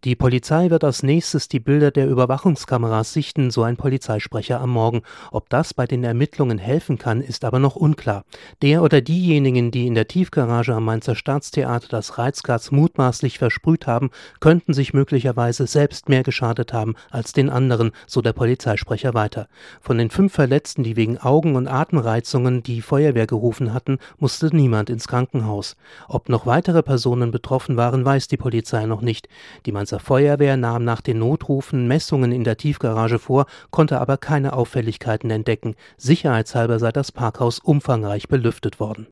Die Polizei wird als nächstes die Bilder der Überwachungskameras sichten, so ein Polizeisprecher am Morgen. Ob das bei den Ermittlungen helfen kann, ist aber noch unklar. Der oder diejenigen, die in der Tiefgarage am Mainzer Staatstheater das Reizgas mutmaßlich versprüht haben, könnten sich möglicherweise selbst mehr geschadet haben als den anderen, so der Polizeisprecher weiter. Von den 5 Verletzten, die wegen Augen- und Atemreizungen die Feuerwehr gerufen hatten, musste niemand ins Krankenhaus. Ob noch weitere Personen betroffen waren, weiß die Polizei noch nicht. Die Mainzer Feuerwehr nahm nach den Notrufen Messungen in der Tiefgarage vor, konnte aber keine Auffälligkeiten entdecken. Sicherheitshalber sei das Parkhaus umfangreich belüftet worden.